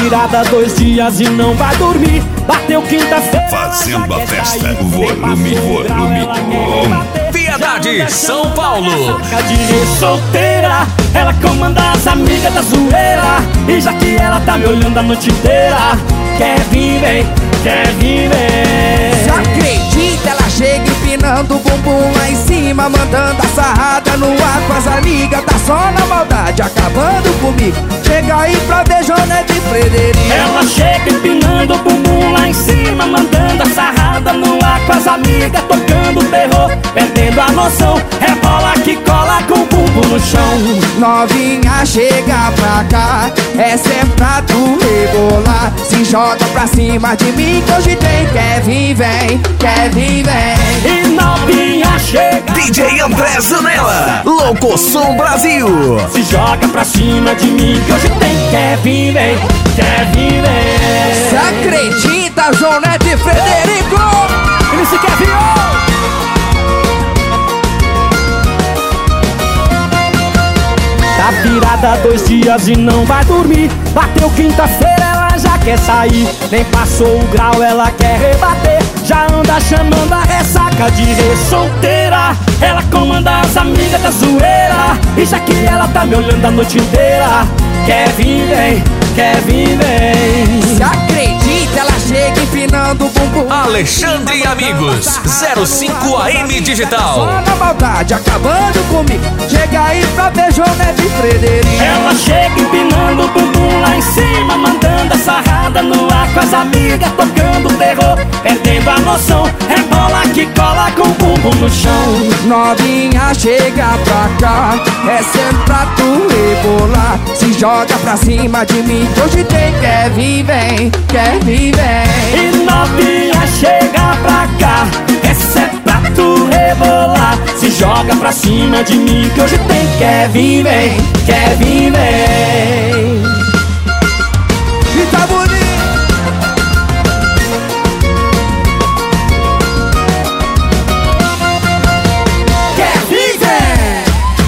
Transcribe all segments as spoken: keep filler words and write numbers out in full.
virada dois dias e não vai dormir. Bateu quinta-feira, fazendo a festa, volume, volume, volume. Piedade, São Paulo. De solteira, ela comanda as amigas da zoeira. E já que ela tá me olhando a noite inteira, quer vir, vem, quer vir, vem. Só acredita, ela chega empinando o bumbum lá em cima, mandando a sarrada no ar com as amigas. Tá só na maldade, acabando comigo. Chega aí pra ver Jonete e Frederico. Ela chega empinando o bumbum lá em cima, mandando a sarrada no ar com as amigas, tocando terror, perdendo a noção. Rebola que cola com o bumbum no chão. Novinha, chega pra cá, essa é pra tu rebolar. Se joga pra cima de mim que hoje tem. Quer vir, vem, quer vir, vem. E novinha, chega. D J André Zanella, Louco Som Brasil. Se joga pra cima de mim que hoje tem. Quer vir, vem, quer vir, vem. Se acredita, Jonete e Frederico. Ele se quer vir. Tá virada dois dias e não vai dormir. Bateu quinta-feira, ela já quer sair. Nem passou o grau, ela quer rebater. Já anda chamando a ressaca de re-solteira. Ela comanda as amigas da zoeira. E já que ela tá me olhando a noite inteira, quer vir, vem, quer vir, vem. Se acredita, ela chega empinando o bumbum. Alexandre e Amigos, zero cinco A M Digital. Só na maldade, acabando comigo. Chega aí pra ver Jonete e Frederico. Ela chega empinando o bumbum lá em cima, mandando a sarrada no ar com as amigas, tocando terror, perdendo a noção. Rebola que cola com o bumbum no chão. Novinha, chega pra cá, é sempre pra tu rebolar. Se joga pra cima de mim que hoje tem. Quer vir, vem, quer vir, vem. E novinha, chega pra cá, essa é pra tu rebolar. Se joga pra cima de mim que hoje tem. Quer vir, vem, quer vir, vem. E tá bonito. Quer vir, vem.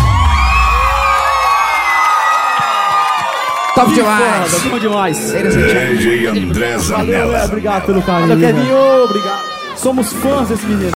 Top demais. Top demais. D J André Zanella. Obrigado pelo carinho. Valeu, Kevinho, obrigado. Somos fãs desse menino.